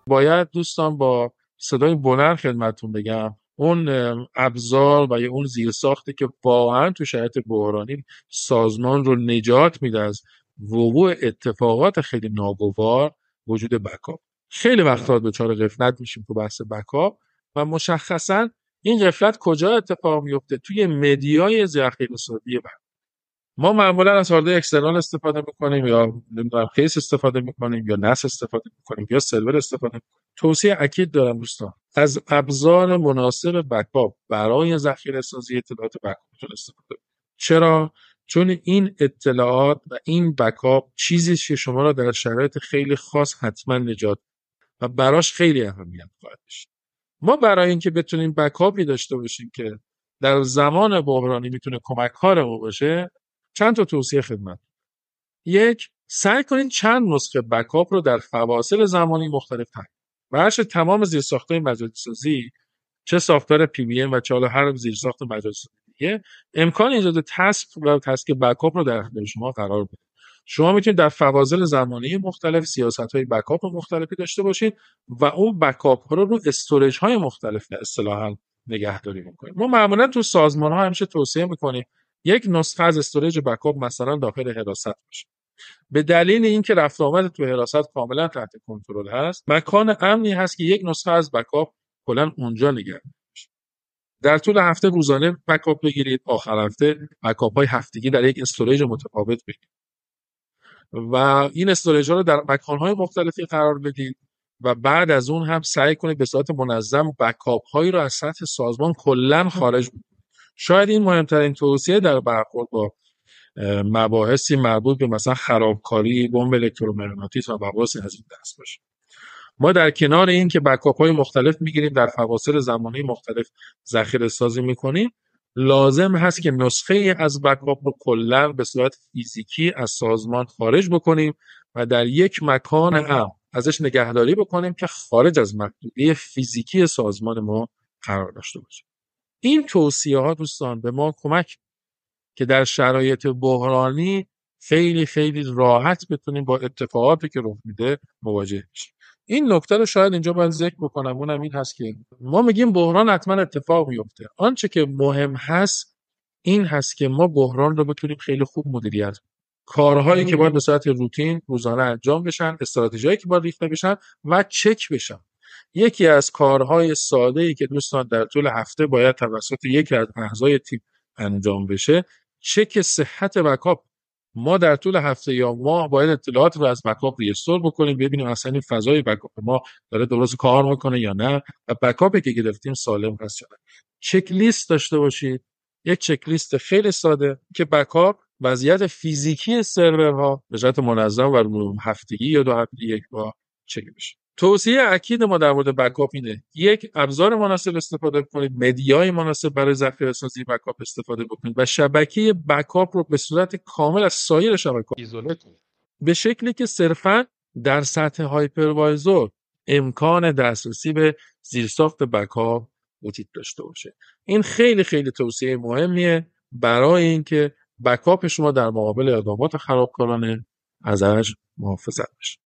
باید دوستان با صدای بلند خدمتتون بگم اون ابزار و یا اون زیرساختی که واقعا تو شرایط بحرانی سازمان رو نجات میده از وقوع اتفاقات خیلی ناگوار، وجود بکاپ. خیلی وقتا دچار غفلت میشیم تو بحث بکاپ و مشخصا این غفلت کجا اتفاق میفته؟ توی مدیای ذخیره‌سازی. ما معمولا از هاردور اکسترنال استفاده میکنیم یا نمیدونم کیس استفاده میکنیم یا نس استفاده میکنیم یا سرور استفاده میکنیم. توصیه اکید دارم دوستان از ابزار مناسب بکاپ برای ذخیره سازی اطلاعات بکاپتون استفاده کنید. چرا؟ چون این اطلاعات و این بکاپ چیزی که شما را در شرایط خیلی خاص حتما نجات و براش خیلی اهمیت خواهد داشت. ما برای اینکه بتونیم بکاپی داشته باشیم که در زمان بحرانی میتونه کمک‌کار ما باشه، چند تا توصیه خدمت. یک، سعی کنید چند نسخه بکاپ رو در فواصل زمانی مختلف تعیین. بخش تمام زیرساخت‌های مجازی‌سازی، چه ساختار پی بی ام و چه حالا هر زیرساخت مجازی‌سازی دیگه، امکان ایجاد تسک بکاپ رو در اختیار شما قرار بده. شما میتونید در فواصل زمانی مختلف سیاست‌های بکاپ مختلفی داشته باشید و اون بکاپ ها رو استوریج‌های مختلف اصطلاحاً نگهداری می‌کنید. ما معمولاً تو سازمان‌ها همیشه توصیه می‌کنیم یک نسخه از استوریج بکاپ مثلا داخل حراست باشه. به دلیل اینکه رفت آمد تو حراست کاملا تحت کنترل هست، مکان امنی هست که یک نسخه از بکاپ کلا اونجا نگهداری بشه. در طول هفته روزانه بکاپ بگیرید، آخر هفته بکاپ‌های هفتگی در یک استوریج متفاوت بگیرید و این استوریج ها رو در مکان‌های مختلفی قرار بدید و بعد از اون هم سعی کنید به صورت منظم بکاپ هایی رو از سطح سازمان کلا خارج بدید. شاید این مهمترین توصیه در برخورد با مباحثی مربوط به مثلا خرابکاری بمب الکترومغناطیس و مباحثی از این دست باشه. ما در کنار این که بکاپ های مختلف میگیریم در فواصل زمانی مختلف ذخیره سازی میکنیم، لازم هست که نسخه از بکاپ رو کلا به صورت فیزیکی از سازمان خارج بکنیم و در یک مکان امن ازش نگهداری بکنیم که خارج از محدوده فیزیکی سازمان ما قرار داشته باشه. این توصیه ها دوستان به ما کمک که در شرایط بحرانی خیلی خیلی راحت بتونیم با اتفاقاتی که رخ میده مواجه بشیم. این نکته رو شاید اینجا باید ذکر بکنم، اونم این هست که ما میگیم بحران حتما اتفاق میفته. آنچه که مهم هست این هست که ما بحران رو بتونیم خیلی خوب مدیریت کنیم. کارهایی که باید به صورت روتین روزانه انجام بشن، استراتژیایی که باید ریخته بشن و چک بشن. یکی از کارهای ساده‌ای که دوستان در طول هفته باید توسط یکی از اعضای تیم انجام بشه، چک صحت بکاپ. ما در طول هفته یا ماه باید اطلاعات رو از بکاپ ریستور بکنیم، ببینیم اصلا این فضای بکاپ ما داره درست کار میکنه یا نه و بکاپی که گرفتیم سالم هست یا نه. چک لیست داشته باشید، یک چک لیست خیلی ساده که بکاپ وضعیت فیزیکی سرورها به صورت منظم و هفتگی یا دو هفته یک بار چک بشه. توصیه اکید ما در مورد بکاپ اینه: یک، ابزار مناسب استفاده کنید، مدیای مناسب برای ذخیره سازی بکاپ استفاده بکنید و شبکه بکاپ رو به صورت کامل از سایر شبکه‌ها ایزوله کنید به شکلی که صرفاً در سطح هایپروایزور امکان دسترسی به زیرساخت بکاپ وجود داشته باشه. این خیلی خیلی توصیه مهمیه برای اینکه بکاپ شما در مقابل اقدامات خرابکارانه ازش محافظت بشه.